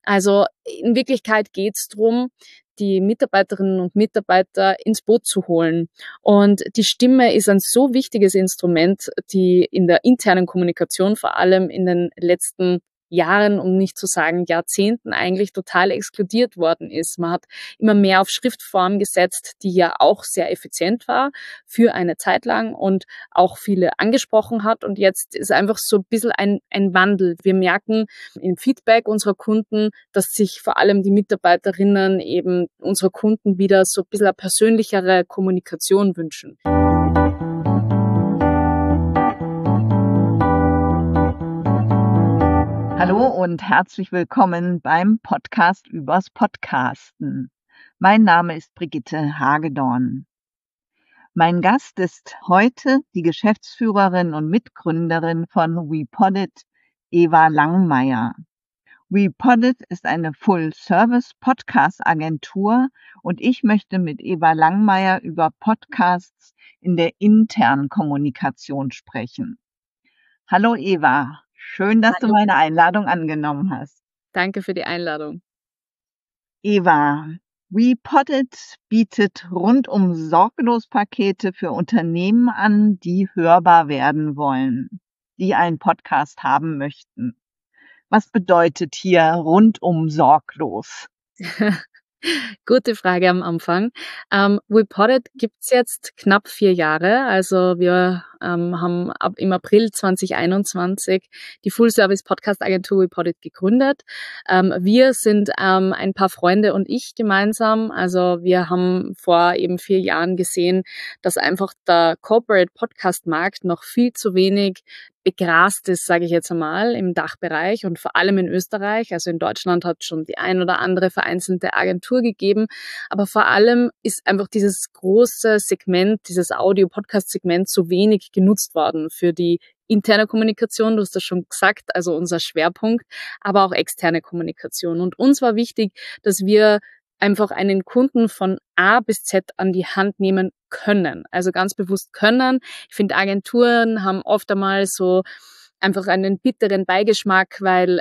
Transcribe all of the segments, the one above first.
Also in Wirklichkeit geht's drum, die Mitarbeiterinnen und Mitarbeiter ins Boot zu holen. Und die Stimme ist ein so wichtiges Instrument, die in der internen Kommunikation vor allem in den letzten Jahren, um nicht zu sagen Jahrzehnten, eigentlich total exkludiert worden ist. Man hat immer mehr auf Schriftform gesetzt, die ja auch sehr effizient war für eine Zeit lang und auch viele angesprochen hat. Und jetzt ist einfach so ein bisschen ein Wandel. Wir merken im Feedback unserer Kunden, dass sich vor allem die Mitarbeiterinnen eben unserer Kunden wieder so ein bisschen eine persönlichere Kommunikation wünschen. Hallo und herzlich willkommen beim Podcast übers Podcasten. Mein Name ist Brigitte Hagedorn. Mein Gast ist heute die Geschäftsführerin und Mitgründerin von WePoddit, Eva Langmeier. WePoddit ist eine Full-Service-Podcast-Agentur und ich möchte mit Eva Langmeier über Podcasts in der internen Kommunikation sprechen. Hallo Eva. Schön, dass du meine Einladung angenommen hast. Danke für die Einladung. Eva, WePoddit bietet rundum sorglos Pakete für Unternehmen an, die hörbar werden wollen, die einen Podcast haben möchten. Was bedeutet hier rundum sorglos? Gute Frage am Anfang. WePoddit gibt's jetzt knapp 4 Jahre. Also wir haben im April 2021 die Full-Service-Podcast-Agentur WePoddit gegründet. Wir sind ein paar Freunde und ich gemeinsam. Also wir haben vor eben 4 Jahren gesehen, dass einfach der Corporate-Podcast-Markt noch viel zu wenig begrast ist, sage ich jetzt einmal, im Dachbereich und vor allem in Österreich. Also in Deutschland hat schon die ein oder andere vereinzelte Agentur gegeben. Aber vor allem ist einfach dieses große Segment, dieses Audio-Podcast-Segment so wenig genutzt worden für die interne Kommunikation, du hast das schon gesagt, also unser Schwerpunkt, aber auch externe Kommunikation. Und uns war wichtig, dass wir einfach einen Kunden von A bis Z an die Hand nehmen können. Also ganz bewusst können. Ich finde, Agenturen haben oft einmal so einfach einen bitteren Beigeschmack, weil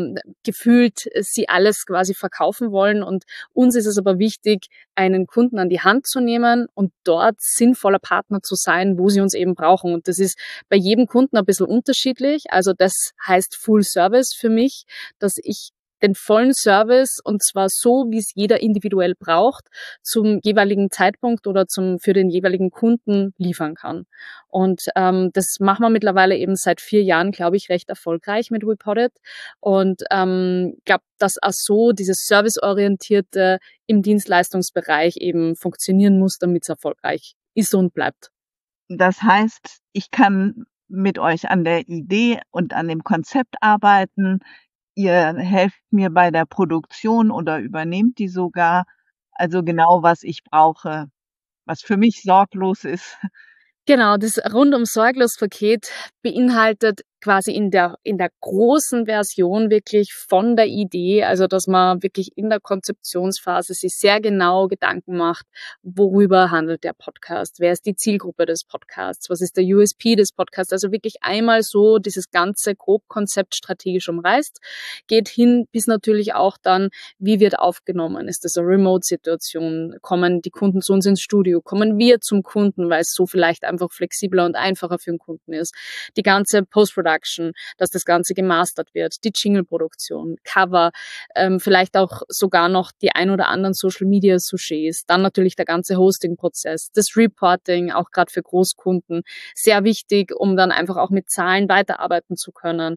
gefühlt sie alles quasi verkaufen wollen. Und uns ist es aber wichtig, einen Kunden an die Hand zu nehmen und dort sinnvoller Partner zu sein, wo sie uns eben brauchen. Und das ist bei jedem Kunden ein bisschen unterschiedlich. Also das heißt Full Service für mich, dass ich den vollen Service, und zwar so, wie es jeder individuell braucht, zum jeweiligen Zeitpunkt oder für den jeweiligen Kunden liefern kann. Und das machen wir mittlerweile eben seit 4 Jahren, glaube ich, recht erfolgreich mit WePoddit. Und glaube, dass auch so dieses Serviceorientierte im Dienstleistungsbereich eben funktionieren muss, damit es erfolgreich ist und bleibt. Das heißt, ich kann mit euch an der Idee und an dem Konzept arbeiten. Ihr helft mir bei der Produktion oder übernehmt die sogar. Also genau, was ich brauche, was für mich sorglos ist. Genau, das Rundum-Sorglos-Paket beinhaltet quasi in der großen Version wirklich von der Idee, also dass man wirklich in der Konzeptionsphase sich sehr genau Gedanken macht, worüber handelt der Podcast, wer ist die Zielgruppe des Podcasts, was ist der USP des Podcasts, also wirklich einmal so dieses ganze Grobkonzept strategisch umreißt, geht hin bis natürlich auch dann, wie wird aufgenommen, ist das eine Remote-Situation, kommen die Kunden zu uns ins Studio, kommen wir zum Kunden, weil es so vielleicht einfach flexibler und einfacher für den Kunden ist, die ganze Post-Production, dass das Ganze gemastert wird, die Jingle-Produktion, Cover, vielleicht auch sogar noch die ein oder anderen Social-Media-Sujets, dann natürlich der ganze Hosting-Prozess, das Reporting, auch gerade für Großkunden, sehr wichtig, um dann einfach auch mit Zahlen weiterarbeiten zu können.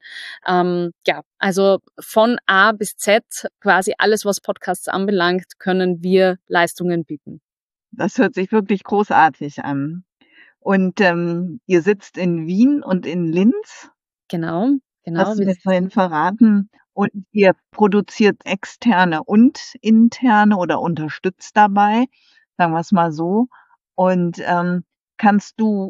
Ja, also von A bis Z, quasi alles, was Podcasts anbelangt, können wir Leistungen bieten. Das hört sich wirklich großartig an. Und ihr sitzt in Wien und in Linz. Genau. Hast du mir vorhin verraten. Und ihr produziert externe und interne oder unterstützt dabei, sagen wir es mal so. Und kannst du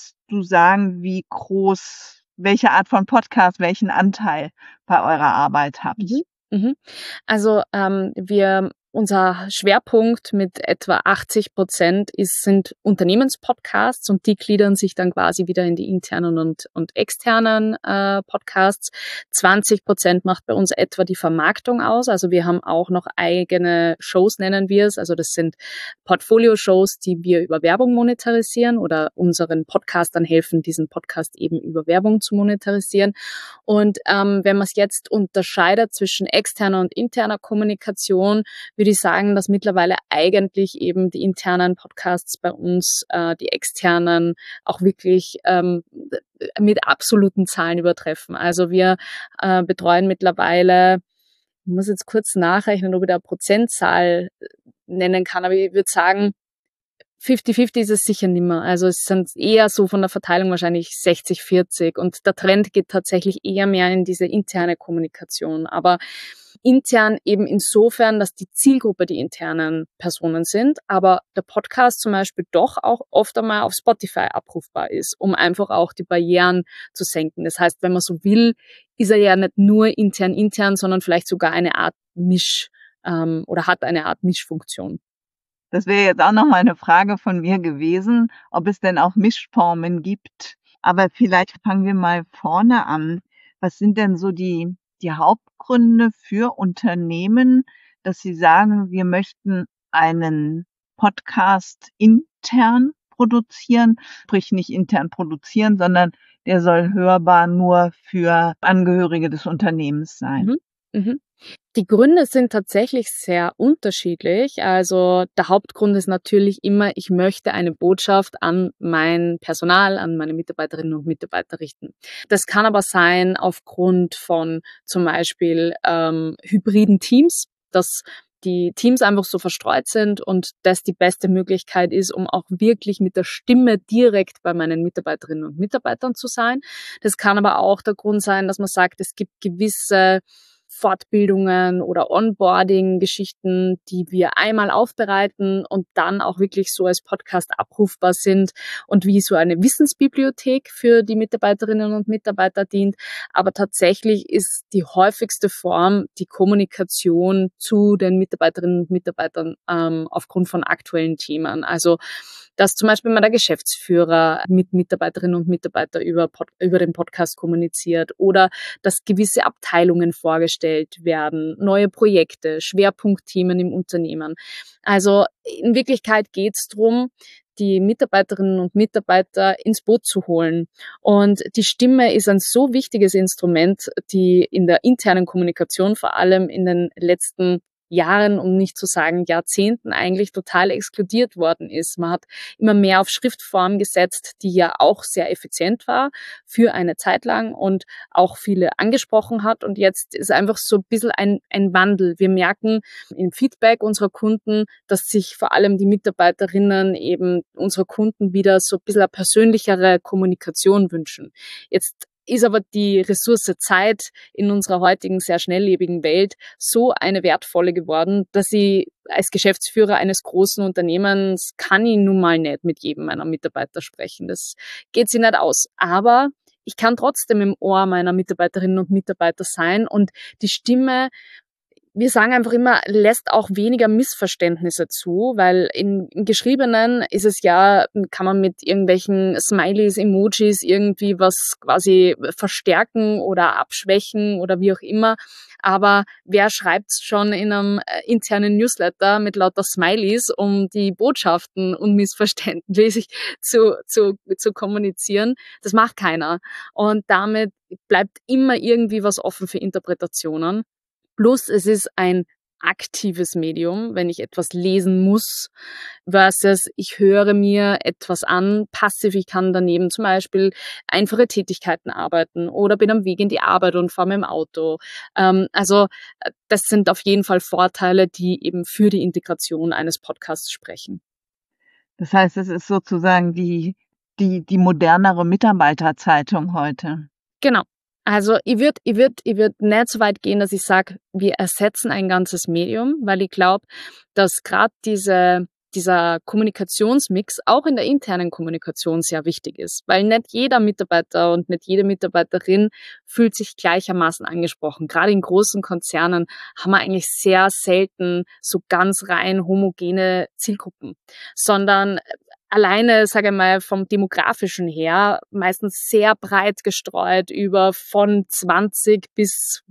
sagen, wie groß, welche Art von Podcast, welchen Anteil bei eurer Arbeit habt? Also wir Unser Schwerpunkt mit etwa 80% sind Unternehmenspodcasts und die gliedern sich dann quasi wieder in die internen und externen Podcasts. 20% macht bei uns etwa die Vermarktung aus. Also wir haben auch noch eigene Shows, nennen wir es. Also das sind Portfolio-Shows, die wir über Werbung monetarisieren oder unseren Podcastern helfen, diesen Podcast eben über Werbung zu monetarisieren. Und wenn man es jetzt unterscheidet zwischen externer und interner Kommunikation, würde ich sagen, dass mittlerweile eigentlich eben die internen Podcasts bei uns die externen auch wirklich mit absoluten Zahlen übertreffen. Also wir betreuen mittlerweile, ich muss jetzt kurz nachrechnen, ob ich da eine Prozentzahl nennen kann, aber ich würde sagen, 50-50 ist es sicher nicht mehr. Also es sind eher so von der Verteilung wahrscheinlich 60-40 und der Trend geht tatsächlich eher mehr in diese interne Kommunikation. Aber intern eben insofern, dass die Zielgruppe die internen Personen sind, aber der Podcast zum Beispiel doch auch oft einmal auf Spotify abrufbar ist, um einfach auch die Barrieren zu senken. Das heißt, wenn man so will, ist er ja nicht nur intern, sondern vielleicht sogar eine Art oder hat eine Art Mischfunktion. Das wäre jetzt auch noch mal eine Frage von mir gewesen, ob es denn auch Mischformen gibt. Aber vielleicht fangen wir mal vorne an. Was sind denn so die Hauptgründe für Unternehmen, dass sie sagen, wir möchten einen Podcast intern produzieren, sprich nicht intern produzieren, sondern der soll hörbar nur für Angehörige des Unternehmens sein? Mhm. Die Gründe sind tatsächlich sehr unterschiedlich. Also der Hauptgrund ist natürlich immer, ich möchte eine Botschaft an mein Personal, an meine Mitarbeiterinnen und Mitarbeiter richten. Das kann aber sein aufgrund von zum Beispiel hybriden Teams, dass die Teams einfach so verstreut sind und das die beste Möglichkeit ist, um auch wirklich mit der Stimme direkt bei meinen Mitarbeiterinnen und Mitarbeitern zu sein. Das kann aber auch der Grund sein, dass man sagt, es gibt gewisse Fortbildungen oder Onboarding-Geschichten, die wir einmal aufbereiten und dann auch wirklich so als Podcast abrufbar sind und wie so eine Wissensbibliothek für die Mitarbeiterinnen und Mitarbeiter dient. Aber tatsächlich ist die häufigste Form die Kommunikation zu den Mitarbeiterinnen und Mitarbeitern aufgrund von aktuellen Themen. Also dass zum Beispiel mal der Geschäftsführer mit Mitarbeiterinnen und Mitarbeitern über den Podcast kommuniziert oder dass gewisse Abteilungen vorgestellt werden, neue Projekte, Schwerpunktthemen im Unternehmen. Also in Wirklichkeit geht es darum, die Mitarbeiterinnen und Mitarbeiter ins Boot zu holen. Und die Stimme ist ein so wichtiges Instrument, die in der internen Kommunikation vor allem in den letzten Jahren, um nicht zu sagen Jahrzehnten eigentlich total exkludiert worden ist. Man hat immer mehr auf Schriftform gesetzt, die ja auch sehr effizient war für eine Zeit lang und auch viele angesprochen hat. Und jetzt ist einfach so ein bisschen ein Wandel. Wir merken im Feedback unserer Kunden, dass sich vor allem die Mitarbeiterinnen eben unserer Kunden wieder so ein bisschen eine persönlichere Kommunikation wünschen. Jetzt ist aber die Ressource Zeit in unserer heutigen sehr schnelllebigen Welt so eine wertvolle geworden, dass ich als Geschäftsführer eines großen Unternehmens kann ich nun mal nicht mit jedem meiner Mitarbeiter sprechen. Das geht sich nicht aus. Aber ich kann trotzdem im Ohr meiner Mitarbeiterinnen und Mitarbeiter sein und die Stimme, wir sagen einfach immer, lässt auch weniger Missverständnisse zu, weil im Geschriebenen ist es ja, kann man mit irgendwelchen Smileys, Emojis irgendwie was quasi verstärken oder abschwächen oder wie auch immer. Aber wer schreibt schon in einem internen Newsletter mit lauter Smileys, um die Botschaften unmissverständlich zu kommunizieren? Das macht keiner. Und damit bleibt immer irgendwie was offen für Interpretationen. Plus es ist ein aktives Medium, wenn ich etwas lesen muss, versus ich höre mir etwas an, passiv, ich kann daneben zum Beispiel einfache Tätigkeiten arbeiten oder bin am Weg in die Arbeit und fahre mit dem Auto. Also das sind auf jeden Fall Vorteile, die eben für die Integration eines Podcasts sprechen. Das heißt, es ist sozusagen die modernere Mitarbeiterzeitung heute. Genau. Also ich würd nicht so weit gehen, dass ich sage, wir ersetzen ein ganzes Medium, weil ich glaube, dass gerade diese dieser Kommunikationsmix auch in der internen Kommunikation sehr wichtig ist, weil nicht jeder Mitarbeiter und nicht jede Mitarbeiterin fühlt sich gleichermaßen angesprochen. Gerade in großen Konzernen haben wir eigentlich sehr selten so ganz rein homogene Zielgruppen, sondern alleine, sage ich mal, vom Demografischen her meistens sehr breit gestreut über von 20 bis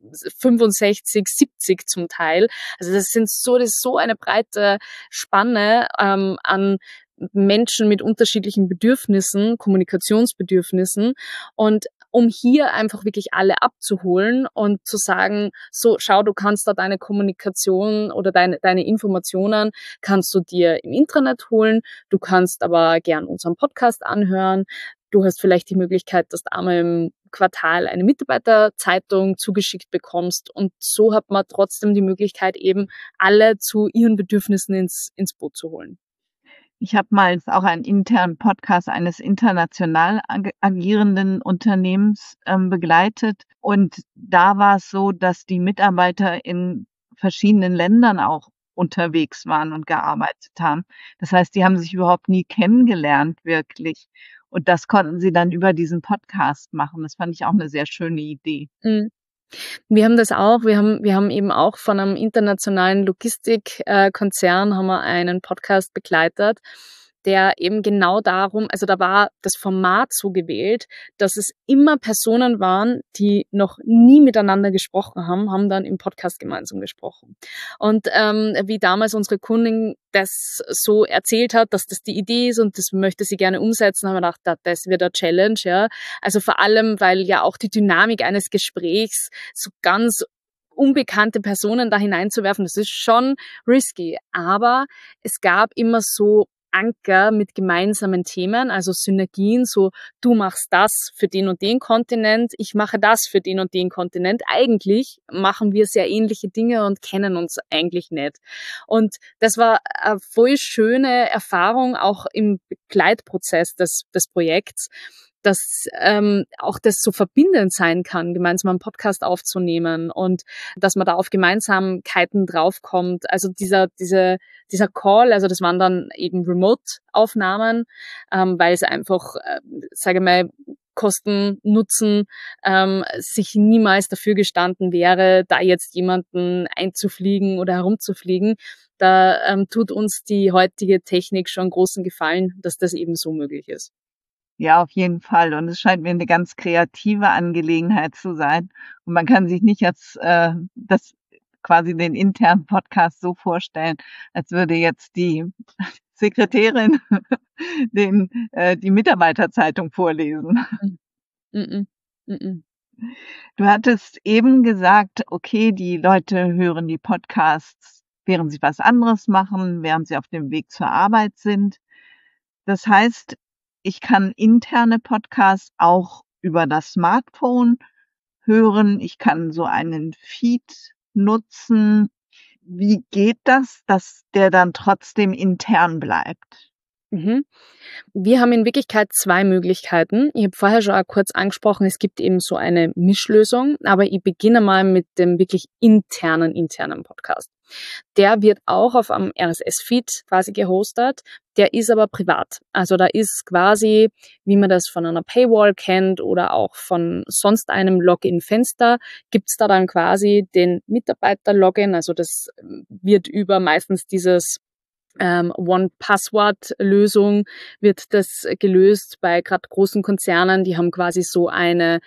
65, 70 zum Teil. Also das ist so eine breite Spanne an Menschen mit unterschiedlichen Bedürfnissen, Kommunikationsbedürfnissen. Und um hier einfach wirklich alle abzuholen und zu sagen, so, schau, du kannst da deine Kommunikation oder deine Informationen kannst du dir im Intranet holen, du kannst aber gern unseren Podcast anhören, du hast vielleicht die Möglichkeit, dass du einmal im Quartal eine Mitarbeiterzeitung zugeschickt bekommst und so hat man trotzdem die Möglichkeit, eben alle zu ihren Bedürfnissen ins Boot zu holen. Ich habe mal auch einen internen Podcast eines international agierenden Unternehmens begleitet. Und da war es so, dass die Mitarbeiter in verschiedenen Ländern auch unterwegs waren und gearbeitet haben. Das heißt, die haben sich überhaupt nie kennengelernt, wirklich. Und das konnten sie dann über diesen Podcast machen. Das fand ich auch eine sehr schöne Idee. Mhm. Wir haben das auch. Wir haben eben auch von einem internationalen Logistikkonzern haben wir einen Podcast begleitet, der eben genau darum, also da war das Format so gewählt, dass es immer Personen waren, die noch nie miteinander gesprochen haben dann im Podcast gemeinsam gesprochen. Und wie damals unsere Kundin das so erzählt hat, dass das die Idee ist und das möchte sie gerne umsetzen, haben wir gedacht, das wird eine Challenge, ja. Also vor allem, weil ja auch die Dynamik eines Gesprächs so ganz unbekannte Personen da hineinzuwerfen, das ist schon risky. Aber es gab immer so Anker mit gemeinsamen Themen, also Synergien, so du machst das für den und den Kontinent, ich mache das für den und den Kontinent. Eigentlich machen wir sehr ähnliche Dinge und kennen uns eigentlich nicht. Und das war eine voll schöne Erfahrung auch im Begleitprozess des Projekts, dass auch das so verbindend sein kann, gemeinsam einen Podcast aufzunehmen und dass man da auf Gemeinsamkeiten draufkommt. Also dieser Call, also das waren dann eben Remote-Aufnahmen, weil es einfach, sage ich mal, Kosten, Nutzen sich niemals dafür gestanden wäre, da jetzt jemanden einzufliegen oder herumzufliegen. Da tut uns die heutige Technik schon großen Gefallen, dass das eben so möglich ist. Ja, auf jeden Fall. Und es scheint mir eine ganz kreative Angelegenheit zu sein. Und man kann sich nicht jetzt das quasi den internen Podcast so vorstellen, als würde jetzt die Sekretärin die Mitarbeiterzeitung vorlesen. Mhm. Mhm. Du hattest eben gesagt, okay, die Leute hören die Podcasts, während sie was anderes machen, während sie auf dem Weg zur Arbeit sind. Das heißt, ich kann interne Podcasts auch über das Smartphone hören. Ich kann so einen Feed nutzen. Wie geht das, dass der dann trotzdem intern bleibt? Mhm. Wir haben in Wirklichkeit 2 Möglichkeiten. Ich habe vorher schon auch kurz angesprochen, es gibt eben so eine Mischlösung, aber ich beginne mal mit dem wirklich internen Podcast. Der wird auch auf einem RSS-Feed quasi gehostet, der ist aber privat. Also da ist quasi, wie man das von einer Paywall kennt oder auch von sonst einem Login-Fenster, gibt's da dann quasi den Mitarbeiter-Login, also das wird über meistens dieses One-Password-Lösung wird das gelöst bei gerade großen Konzernen. Die haben quasi so eine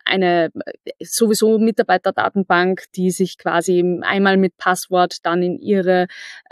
sowieso Mitarbeiterdatenbank, die sich quasi einmal mit Passwort dann in ihre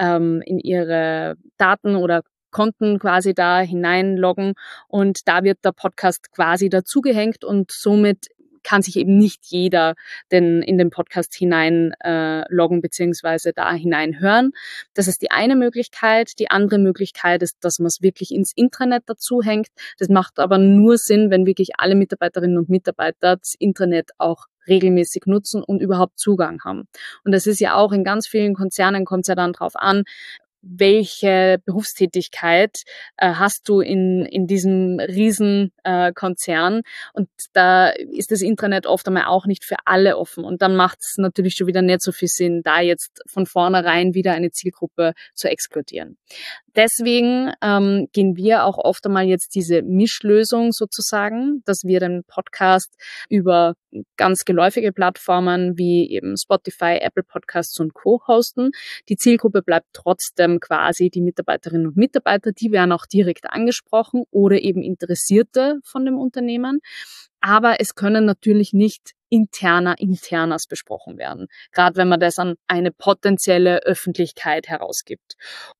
Daten oder Konten quasi da hineinloggen und da wird der Podcast quasi dazugehängt und somit kann sich eben nicht jeder in den Podcast hinein loggen beziehungsweise da hinein hören. Das ist die eine Möglichkeit. Die andere Möglichkeit ist, dass man es wirklich ins Intranet dazu hängt. Das macht aber nur Sinn, wenn wirklich alle Mitarbeiterinnen und Mitarbeiter das Intranet auch regelmäßig nutzen und überhaupt Zugang haben. Und das ist ja auch in ganz vielen Konzernen kommt es ja dann drauf an, welche Berufstätigkeit hast du in diesem riesen Konzern. Und da ist das Intranet oft einmal auch nicht für alle offen. Und dann macht es natürlich schon wieder nicht so viel Sinn, da jetzt von vornherein wieder eine Zielgruppe zu exkludieren. Deswegen gehen wir auch oft einmal jetzt diese Mischlösung sozusagen, dass wir den Podcast über ganz geläufige Plattformen wie eben Spotify, Apple Podcasts und Co. hosten. Die Zielgruppe bleibt trotzdem quasi die Mitarbeiterinnen und Mitarbeiter, die werden auch direkt angesprochen oder eben Interessierte von dem Unternehmen. Aber es können natürlich nicht internas besprochen werden, gerade wenn man das an eine potenzielle Öffentlichkeit herausgibt.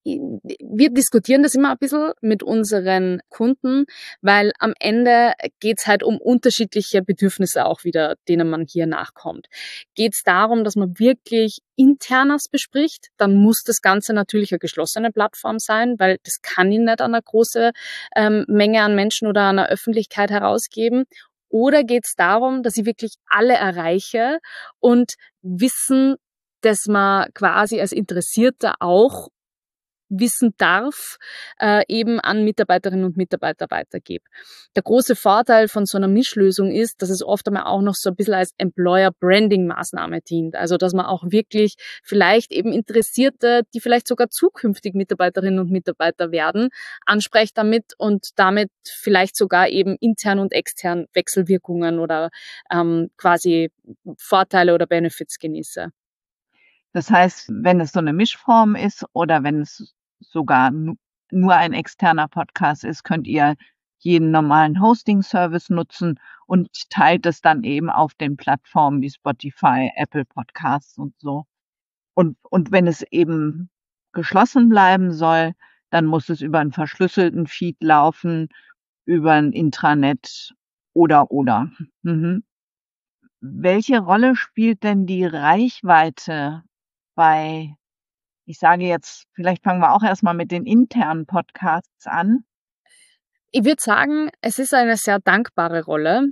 Wir diskutieren das immer ein bisschen mit unseren Kunden, weil am Ende geht's halt um unterschiedliche Bedürfnisse auch wieder, denen man hier nachkommt. Geht's darum, dass man wirklich internas bespricht, dann muss das Ganze natürlich eine geschlossene Plattform sein, weil das kann ich nicht an eine große Menge an Menschen oder an einer Öffentlichkeit herausgeben. Oder geht es darum, dass ich wirklich alle erreiche und Wissen, das man quasi als Interessierter auch wissen darf, eben an Mitarbeiterinnen und Mitarbeiter weitergebe. Der große Vorteil von so einer Mischlösung ist, dass es oft einmal auch noch so ein bisschen als Employer-Branding-Maßnahme dient. Also, dass man auch wirklich vielleicht eben Interessierte, die vielleicht sogar zukünftig Mitarbeiterinnen und Mitarbeiter werden, anspricht damit und damit vielleicht sogar eben intern und extern Wechselwirkungen oder quasi Vorteile oder Benefits genieße. Das heißt, wenn es so eine Mischform ist oder wenn es sogar nur ein externer Podcast ist, könnt ihr jeden normalen Hosting-Service nutzen und teilt es dann eben auf den Plattformen wie Spotify, Apple Podcasts und so. Und wenn es eben geschlossen bleiben soll, dann muss es über einen verschlüsselten Feed laufen, über ein Intranet oder. Mhm. Welche Rolle spielt denn die Reichweite bei, ich sage jetzt, vielleicht fangen wir auch erst mal mit den internen Podcasts an. Ich würde sagen, es ist eine sehr dankbare Rolle,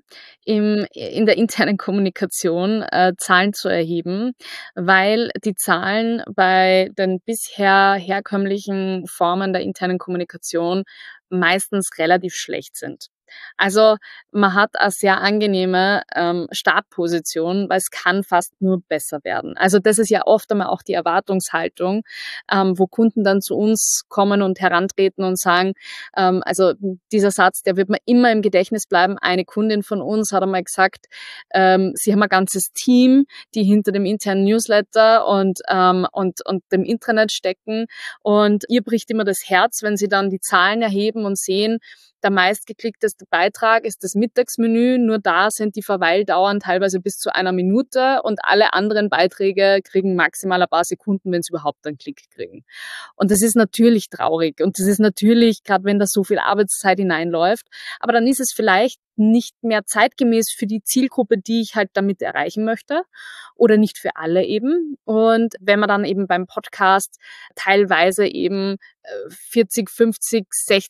in der internen Kommunikation Zahlen zu erheben, weil die Zahlen bei den bisher herkömmlichen Formen der internen Kommunikation meistens relativ schlecht sind. Also man hat eine sehr angenehme Startposition, weil es kann fast nur besser werden. Also das ist ja oft einmal auch die Erwartungshaltung, wo Kunden dann zu uns kommen und herantreten und sagen, also dieser Satz, der wird mir immer im Gedächtnis bleiben. Eine Kundin von uns hat einmal gesagt, sie haben ein ganzes Team, die hinter dem internen Newsletter und dem Intranet stecken und ihr bricht immer das Herz, wenn sie dann die Zahlen erheben und sehen, der meistgeklickteste Beitrag ist das Mittagsmenü. Nur da sind die Verweildauern teilweise bis zu 1 Minute und alle anderen Beiträge kriegen maximal ein paar Sekunden, wenn sie überhaupt einen Klick kriegen. Und das ist natürlich traurig und das ist natürlich, gerade wenn da so viel Arbeitszeit hineinläuft, aber dann ist es vielleicht nicht mehr zeitgemäß für die Zielgruppe, die ich halt damit erreichen möchte oder nicht für alle eben. Und wenn man dann eben beim Podcast teilweise eben 40, 50,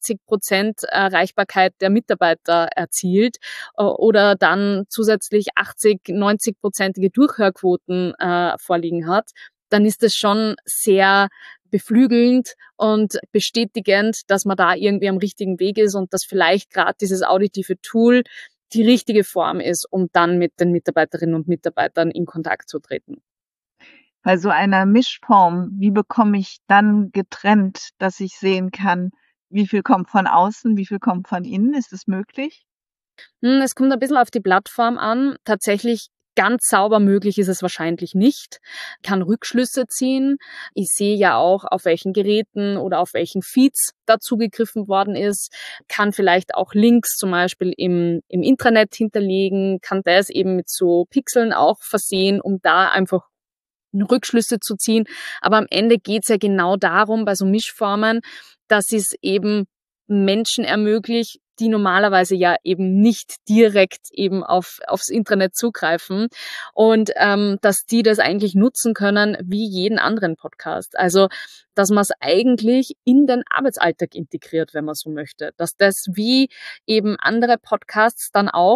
60% Erreichbarkeit der Mitarbeiter erzielt oder dann zusätzlich 80, 90%ige Durchhörquoten vorliegen hat, dann ist es schon sehr beflügelnd und bestätigend, dass man da irgendwie am richtigen Weg ist und dass vielleicht gerade dieses auditive Tool die richtige Form ist, um dann mit den Mitarbeiterinnen und Mitarbeitern in Kontakt zu treten. Bei so einer Mischform, wie bekomme ich dann getrennt, dass ich sehen kann, wie viel kommt von außen, wie viel kommt von innen? Ist es möglich? Es kommt ein bisschen auf die Plattform an. Tatsächlich ganz sauber möglich ist es wahrscheinlich nicht. Ich kann Rückschlüsse ziehen. Ich sehe ja auch, auf welchen Geräten oder auf welchen Feeds da zugegriffen worden ist, kann vielleicht auch Links zum Beispiel im Intranet hinterlegen, kann das eben mit so Pixeln auch versehen, um da einfach Rückschlüsse zu ziehen. Aber am Ende geht's ja genau darum, bei so Mischformen, dass es eben Menschen ermöglicht, die normalerweise ja eben nicht direkt eben aufs Intranet zugreifen und dass die das eigentlich nutzen können wie jeden anderen Podcast. Also dass man es eigentlich in den Arbeitsalltag integriert, wenn man so möchte. Dass das wie eben andere Podcasts dann auch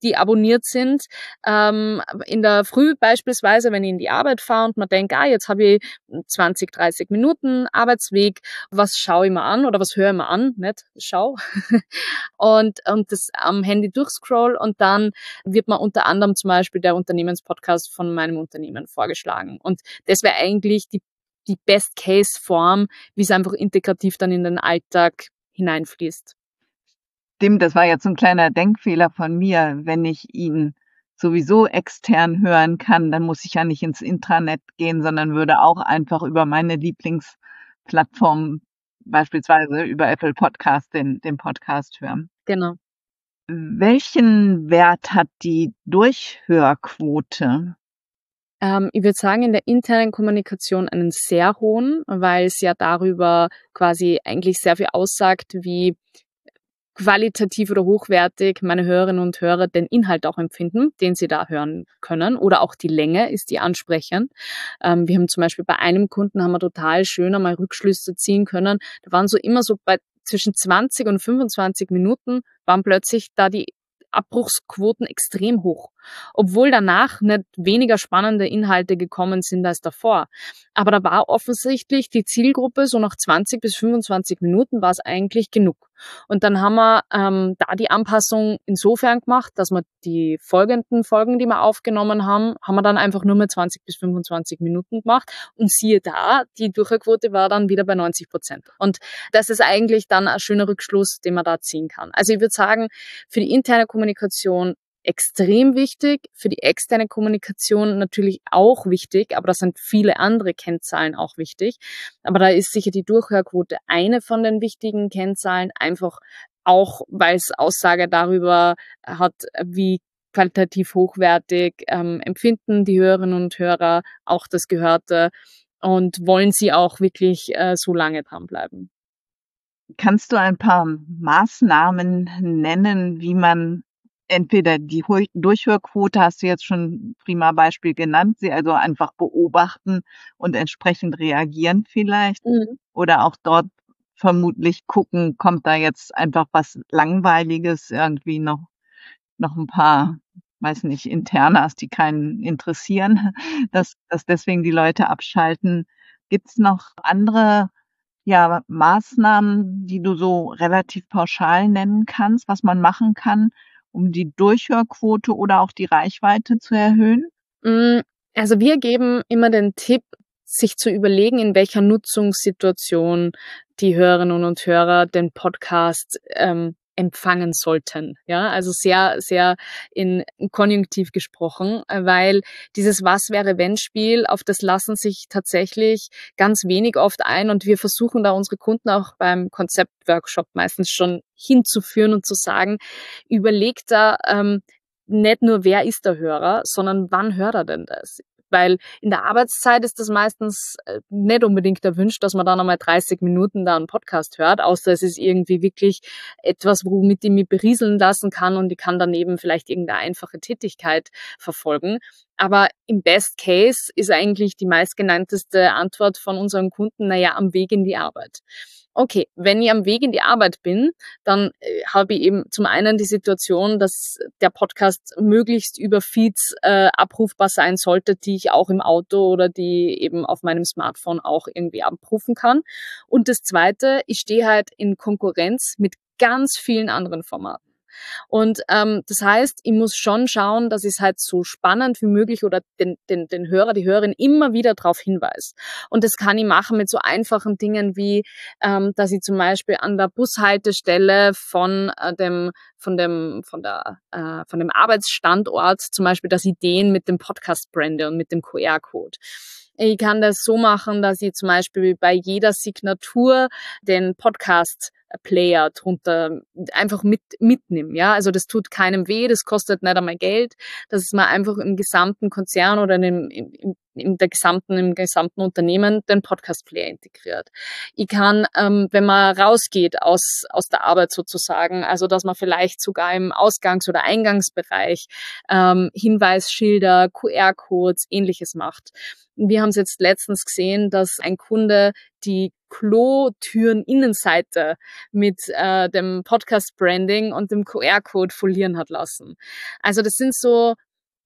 die abonniert sind. In der Früh beispielsweise, wenn ich in die Arbeit fahre und man denkt, jetzt habe ich 20, 30 Minuten Arbeitsweg, was schaue ich mir an oder was höre ich mir an, nicht schau. und das am Handy durchscroll und dann wird mir unter anderem zum Beispiel der Unternehmenspodcast von meinem Unternehmen vorgeschlagen. Und das wäre eigentlich die Best-Case-Form, wie es einfach integrativ dann in den Alltag hineinfließt. Stimmt, das war jetzt so ein kleiner Denkfehler von mir. Wenn ich ihn sowieso extern hören kann, dann muss ich ja nicht ins Intranet gehen, sondern würde auch einfach über meine Lieblingsplattform, beispielsweise über Apple Podcast, den Podcast hören. Genau. Welchen Wert hat die Durchhörquote? Ich würde sagen, in der internen Kommunikation einen sehr hohen, weil es ja darüber quasi eigentlich sehr viel aussagt, wie qualitativ oder hochwertig meine Hörerinnen und Hörer den Inhalt auch empfinden, den sie da hören können, oder auch die Länge, ist die ansprechend. Wir haben zum Beispiel bei einem Kunden haben wir total schön einmal Rückschlüsse ziehen können. Da waren so immer so bei zwischen 20 und 25 Minuten waren plötzlich da die Abbruchsquoten extrem hoch, obwohl danach nicht weniger spannende Inhalte gekommen sind als davor. Aber da war offensichtlich die Zielgruppe, so nach 20 bis 25 Minuten war es eigentlich genug. Und dann haben wir da die Anpassung insofern gemacht, dass wir die folgenden Folgen, die wir aufgenommen haben, haben wir dann einfach nur mehr 20 bis 25 Minuten gemacht. Und siehe da, die Durchhörquote war dann wieder bei 90%. Und das ist eigentlich dann ein schöner Rückschluss, den man da ziehen kann. Also ich würde sagen, für die interne Kommunikation extrem wichtig, für die externe Kommunikation natürlich auch wichtig, aber da sind viele andere Kennzahlen auch wichtig. Aber da ist sicher die Durchhörquote eine von den wichtigen Kennzahlen, einfach auch, weil es Aussage darüber hat, wie qualitativ hochwertig empfinden die Hörerinnen und Hörer auch das Gehörte und wollen sie auch wirklich so lange dranbleiben. Kannst du ein paar Maßnahmen nennen, wie man entweder die Durchhörquote hast du jetzt schon prima Beispiel genannt, sie also einfach beobachten und entsprechend reagieren vielleicht Mhm. oder auch dort vermutlich gucken, kommt da jetzt einfach was Langweiliges, irgendwie noch ein paar, weiß nicht, Internas, die keinen interessieren, dass deswegen die Leute abschalten. Gibt's noch andere, ja, Maßnahmen, die du so relativ pauschal nennen kannst, was man machen kann, um die Durchhörquote oder auch die Reichweite zu erhöhen? Mm, Also wir geben immer den Tipp, sich zu überlegen, in welcher Nutzungssituation die Hörerinnen und Hörer den Podcast empfangen sollten. Ja, also sehr, sehr in Konjunktiv gesprochen, weil dieses Was wäre wenn Spiel, auf das lassen sich tatsächlich ganz wenig oft ein und wir versuchen da unsere Kunden auch beim Konzeptworkshop meistens schon hinzuführen und zu sagen, überlegt da nicht nur, wer ist der Hörer, sondern wann hört er denn das? Weil in der Arbeitszeit ist das meistens nicht unbedingt erwünscht, dass man dann einmal 30 Minuten da einen Podcast hört, außer es ist irgendwie wirklich etwas, womit ich mich berieseln lassen kann und ich kann daneben vielleicht irgendeine einfache Tätigkeit verfolgen. Aber im Best Case ist eigentlich die meistgenannteste Antwort von unseren Kunden, naja, am Weg in die Arbeit. Okay, wenn ich am Weg in die Arbeit bin, dann habe ich eben zum einen die Situation, dass der Podcast möglichst über Feeds abrufbar sein sollte, die ich auch im Auto oder die eben auf meinem Smartphone auch irgendwie abrufen kann. Und das Zweite, ich stehe halt in Konkurrenz mit ganz vielen anderen Formaten. Und das heißt, ich muss schon schauen, dass ich es halt so spannend wie möglich oder den Hörer, die Hörerin immer wieder darauf hinweise. Und das kann ich machen mit so einfachen Dingen wie, dass ich zum Beispiel an der Bushaltestelle von dem Arbeitsstandort zum Beispiel, dass ich den mit dem Podcast brande und mit dem QR-Code. Ich kann das so machen, dass ich zum Beispiel bei jeder Signatur den Podcast-Player drunter einfach mitnehme. Ja, also das tut keinem weh, das kostet nicht einmal Geld. Das ist mal einfach im gesamten Konzern oder im gesamten Unternehmen den Podcast-Player integriert. Ich kann, wenn man rausgeht aus der Arbeit sozusagen, also dass man vielleicht sogar im Ausgangs- oder Eingangsbereich Hinweisschilder, QR-Codes, ähnliches macht. Wir haben es jetzt letztens gesehen, dass ein Kunde die Klotüren-Innenseite mit dem Podcast-Branding und dem QR-Code folieren hat lassen. Also das sind so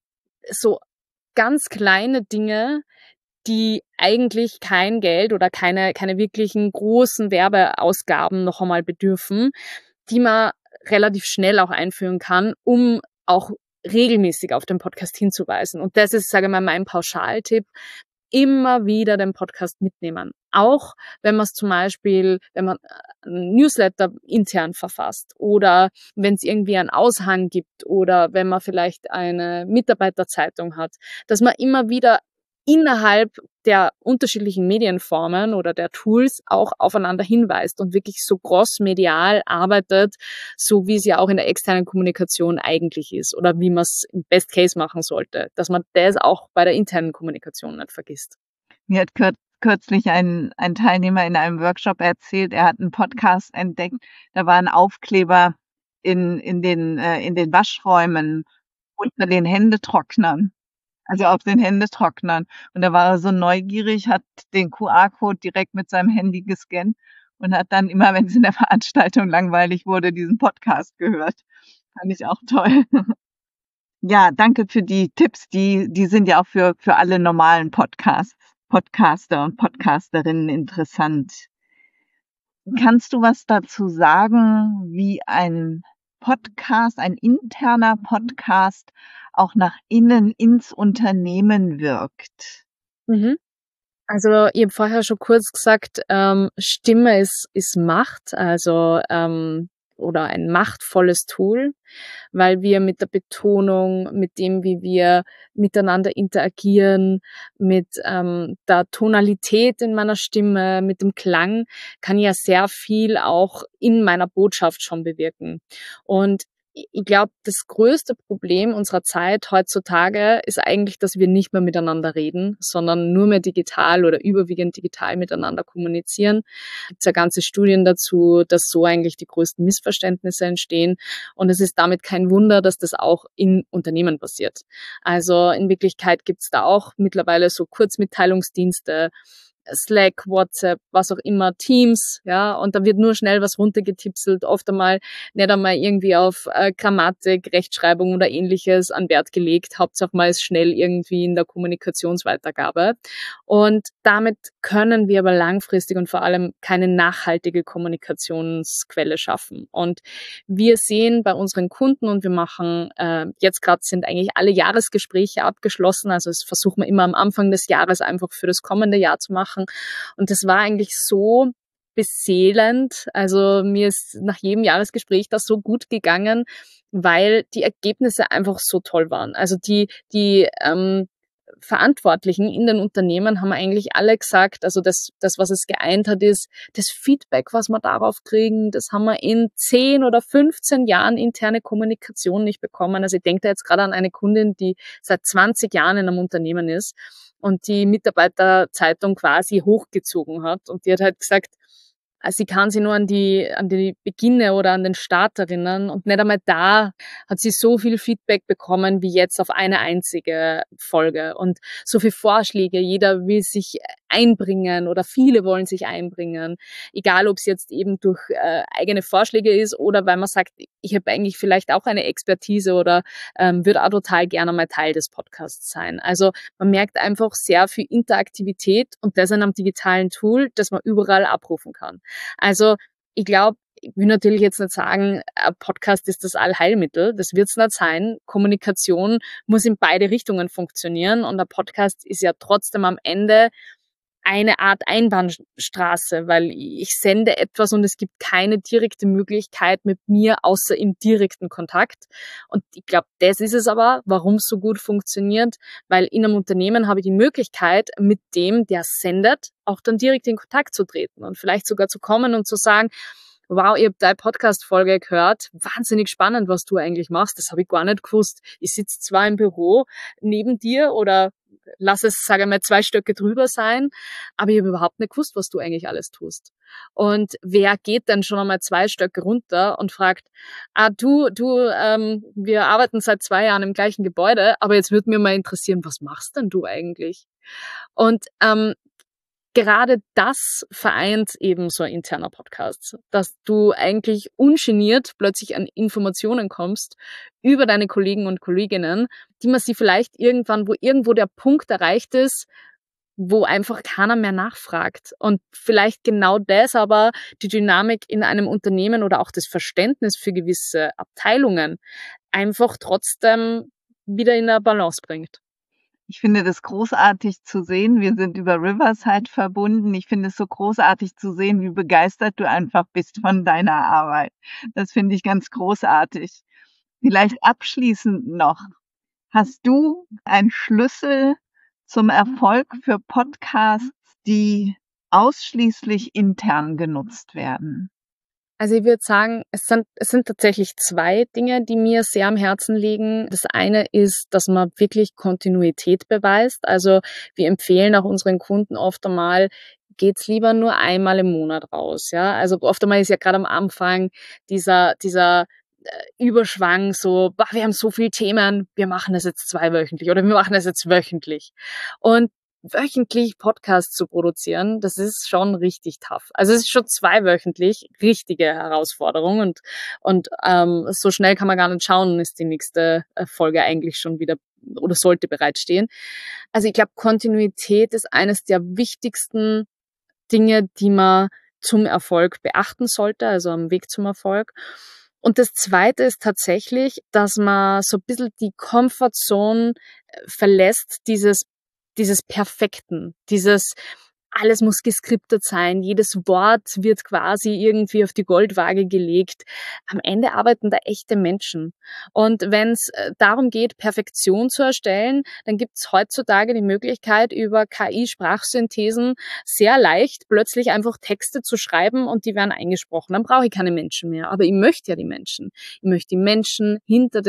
ganz kleine Dinge, die eigentlich kein Geld oder keine wirklichen großen Werbeausgaben noch einmal bedürfen, die man relativ schnell auch einführen kann, um auch regelmäßig auf den Podcast hinzuweisen. Und das ist, sage ich mal, mein Pauschaltipp. Immer wieder den Podcast mitnehmen. Auch wenn man es zum Beispiel, wenn man ein Newsletter intern verfasst oder wenn es irgendwie einen Aushang gibt oder wenn man vielleicht eine Mitarbeiterzeitung hat, dass man immer wieder innerhalb der unterschiedlichen Medienformen oder der Tools auch aufeinander hinweist und wirklich so crossmedial arbeitet, so wie es ja auch in der externen Kommunikation eigentlich ist oder wie man es im Best Case machen sollte, dass man das auch bei der internen Kommunikation nicht vergisst. Mir hat kürzlich ein Teilnehmer in einem Workshop erzählt, er hat einen Podcast entdeckt, da war ein Aufkleber in den Waschräumen unter den Händetrocknern. Also auf den Händetrocknern. Und da war er so neugierig, hat den QR-Code direkt mit seinem Handy gescannt und hat dann immer, wenn es in der Veranstaltung langweilig wurde, diesen Podcast gehört. Fand ich auch toll. Ja, danke für die Tipps. Die sind ja auch für alle normalen Podcaster und Podcasterinnen interessant. Kannst du was dazu sagen, wie ein Podcast, ein interner Podcast auch nach innen ins Unternehmen wirkt? Mhm. Also ich habe vorher schon kurz gesagt, Stimme ist Macht, also oder ein machtvolles Tool, weil wir mit der Betonung, mit dem, wie wir miteinander interagieren, mit der Tonalität in meiner Stimme, mit dem Klang, kann ja sehr viel auch in meiner Botschaft schon bewirken. Und ich glaube, das größte Problem unserer Zeit heutzutage ist eigentlich, dass wir nicht mehr miteinander reden, sondern nur mehr digital oder überwiegend digital miteinander kommunizieren. Es gibt ja ganze Studien dazu, dass so eigentlich die größten Missverständnisse entstehen. Und es ist damit kein Wunder, dass das auch in Unternehmen passiert. Also in Wirklichkeit gibt es da auch mittlerweile so Kurzmitteilungsdienste, Slack, WhatsApp, was auch immer, Teams, ja, und da wird nur schnell was runtergetipselt, oft einmal nicht einmal irgendwie auf Grammatik, Rechtschreibung oder ähnliches an Wert gelegt, Hauptsache mal ist schnell irgendwie in der Kommunikationsweitergabe. Und damit können wir aber langfristig und vor allem keine nachhaltige Kommunikationsquelle schaffen. Und wir sehen bei unseren Kunden und wir machen, jetzt gerade sind eigentlich alle Jahresgespräche abgeschlossen, also das versuchen wir immer am Anfang des Jahres einfach für das kommende Jahr zu machen. Und das war eigentlich so beseelend. Also mir ist nach jedem Jahresgespräch das so gut gegangen, weil die Ergebnisse einfach so toll waren. Also die Verantwortlichen in den Unternehmen haben eigentlich alle gesagt, also das, was es geeint hat, ist das Feedback, was wir darauf kriegen, das haben wir in 10 oder 15 Jahren interne Kommunikation nicht bekommen. Also ich denke da jetzt gerade an eine Kundin, die seit 20 Jahren in einem Unternehmen ist und die Mitarbeiterzeitung quasi hochgezogen hat. Und die hat halt gesagt, sie kann sich nur an die Beginne oder an den Start erinnern und nicht einmal da hat sie so viel Feedback bekommen wie jetzt auf eine einzige Folge und so viele Vorschläge. Jeder will sich einbringen oder viele wollen sich einbringen, egal ob es jetzt eben durch eigene Vorschläge ist oder weil man sagt, ich habe eigentlich vielleicht auch eine Expertise oder würde auch total gerne mal Teil des Podcasts sein. Also man merkt einfach sehr viel Interaktivität und das in einem digitalen Tool, das man überall abrufen kann. Also ich glaube, ich will natürlich jetzt nicht sagen, ein Podcast ist das Allheilmittel. Das wird es nicht sein. Kommunikation muss in beide Richtungen funktionieren und ein Podcast ist ja trotzdem am Ende eine Art Einbahnstraße, weil ich sende etwas und es gibt keine direkte Möglichkeit mit mir außer im direkten Kontakt. Und ich glaube, das ist es aber, warum es so gut funktioniert, weil in einem Unternehmen habe ich die Möglichkeit, mit dem, der sendet, auch dann direkt in Kontakt zu treten und vielleicht sogar zu kommen und zu sagen, wow, ich habe deine Podcast-Folge gehört, wahnsinnig spannend, was du eigentlich machst, das habe ich gar nicht gewusst. Ich sitze zwar im Büro neben dir oder lass es, sage ich mal, 2 Stöcke drüber sein, aber ich habe überhaupt nicht gewusst, was du eigentlich alles tust. Und wer geht denn schon einmal 2 Stöcke runter und fragt, wir arbeiten seit 2 Jahren im gleichen Gebäude, aber jetzt würde mir mal interessieren, was machst denn du eigentlich? Und gerade das vereint eben so ein interner Podcast, dass du eigentlich ungeniert plötzlich an Informationen kommst über deine Kollegen und Kolleginnen, die man sie vielleicht irgendwann, wo irgendwo der Punkt erreicht ist, wo einfach keiner mehr nachfragt. Und vielleicht genau das aber die Dynamik in einem Unternehmen oder auch das Verständnis für gewisse Abteilungen einfach trotzdem wieder in der Balance bringt. Ich finde das großartig zu sehen. Wir sind über Riverside verbunden. Ich finde es so großartig zu sehen, wie begeistert du einfach bist von deiner Arbeit. Das finde ich ganz großartig. Vielleicht abschließend noch. Hast du einen Schlüssel zum Erfolg für Podcasts, die ausschließlich intern genutzt werden? Also ich würde sagen, es sind tatsächlich 2 Dinge, die mir sehr am Herzen liegen. Das eine ist, dass man wirklich Kontinuität beweist. Also wir empfehlen auch unseren Kunden oft einmal, geht's lieber nur einmal im Monat raus. Ja, also oft einmal ist ja gerade am Anfang dieser Überschwang so, boah, wir haben so viele Themen, wir machen das jetzt zweiwöchentlich oder wir machen das jetzt wöchentlich. Und wöchentlich Podcasts zu produzieren, das ist schon richtig tough. Also es ist schon zweiwöchentlich richtige Herausforderung und so schnell kann man gar nicht schauen, ist die nächste Folge eigentlich schon wieder oder sollte bereitstehen. Also ich glaube, Kontinuität ist eines der wichtigsten Dinge, die man zum Erfolg beachten sollte, also am Weg zum Erfolg. Und das Zweite ist tatsächlich, dass man so ein bisschen die Comfortzone verlässt, dieses Perfekten, dieses alles muss geskriptet sein, jedes Wort wird quasi irgendwie auf die Goldwaage gelegt. Am Ende arbeiten da echte Menschen. Und wenn es darum geht, Perfektion zu erstellen, dann gibt es heutzutage die Möglichkeit, über KI-Sprachsynthesen sehr leicht plötzlich einfach Texte zu schreiben und die werden eingesprochen. Dann brauche ich keine Menschen mehr. Aber ich möchte ja die Menschen. Ich möchte die Menschen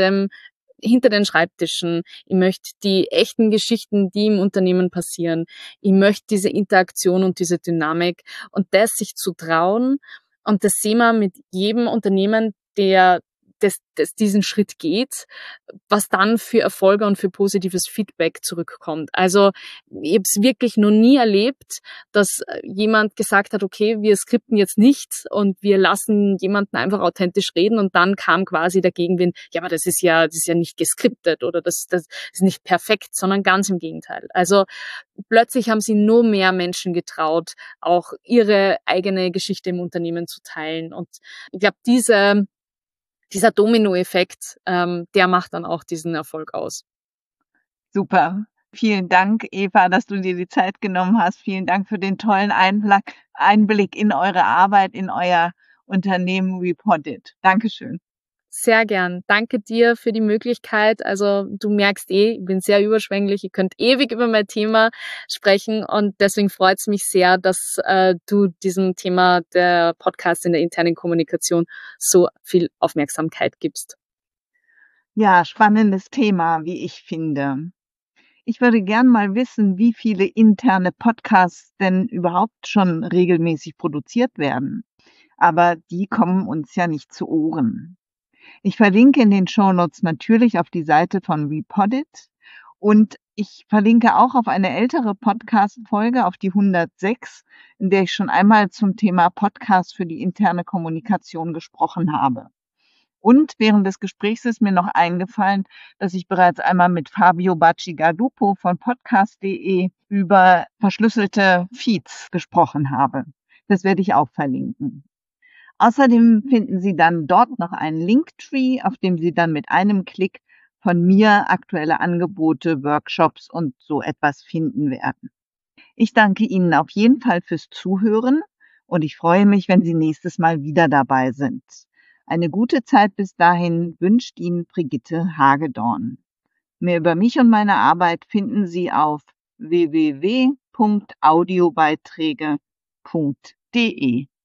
hinter den Schreibtischen. Ich möchte die echten Geschichten, die im Unternehmen passieren. Ich möchte diese Interaktion und diese Dynamik und das sich zu trauen. Und das sehen wir mit jedem Unternehmen, der diesen Schritt geht, was dann für Erfolge und für positives Feedback zurückkommt. Also ich habe es wirklich noch nie erlebt, dass jemand gesagt hat, okay, wir skripten jetzt nicht und wir lassen jemanden einfach authentisch reden und dann kam quasi der Gegenwind, ja, aber das ist ja nicht geskriptet oder das ist nicht perfekt, sondern ganz im Gegenteil. Also plötzlich haben sie nur mehr Menschen getraut, auch ihre eigene Geschichte im Unternehmen zu teilen. Und ich glaube, dieser Dominoeffekt, der macht dann auch diesen Erfolg aus. Super. Vielen Dank, Eva, dass du dir die Zeit genommen hast. Vielen Dank für den tollen Einblick in eure Arbeit, in euer Unternehmen Repodit. Dankeschön. Sehr gern. Danke dir für die Möglichkeit. Also du merkst ich bin sehr überschwänglich. Ihr könnt ewig über mein Thema sprechen und deswegen freut es mich sehr, dass du diesem Thema der Podcast in der internen Kommunikation so viel Aufmerksamkeit gibst. Ja, spannendes Thema, wie ich finde. Ich würde gern mal wissen, wie viele interne Podcasts denn überhaupt schon regelmäßig produziert werden. Aber die kommen uns ja nicht zu Ohren. Ich verlinke in den Shownotes natürlich auf die Seite von Repodit und ich verlinke auch auf eine ältere Podcast-Folge, auf die 106, in der ich schon einmal zum Thema Podcast für die interne Kommunikation gesprochen habe. Und während des Gesprächs ist mir noch eingefallen, dass ich bereits einmal mit Fabio Bacigalupo von podcast.de über verschlüsselte Feeds gesprochen habe. Das werde ich auch verlinken. Außerdem finden Sie dann dort noch einen Linktree, auf dem Sie dann mit einem Klick von mir aktuelle Angebote, Workshops und so etwas finden werden. Ich danke Ihnen auf jeden Fall fürs Zuhören und ich freue mich, wenn Sie nächstes Mal wieder dabei sind. Eine gute Zeit bis dahin wünscht Ihnen Brigitte Hagedorn. Mehr über mich und meine Arbeit finden Sie auf www.audiobeiträge.de.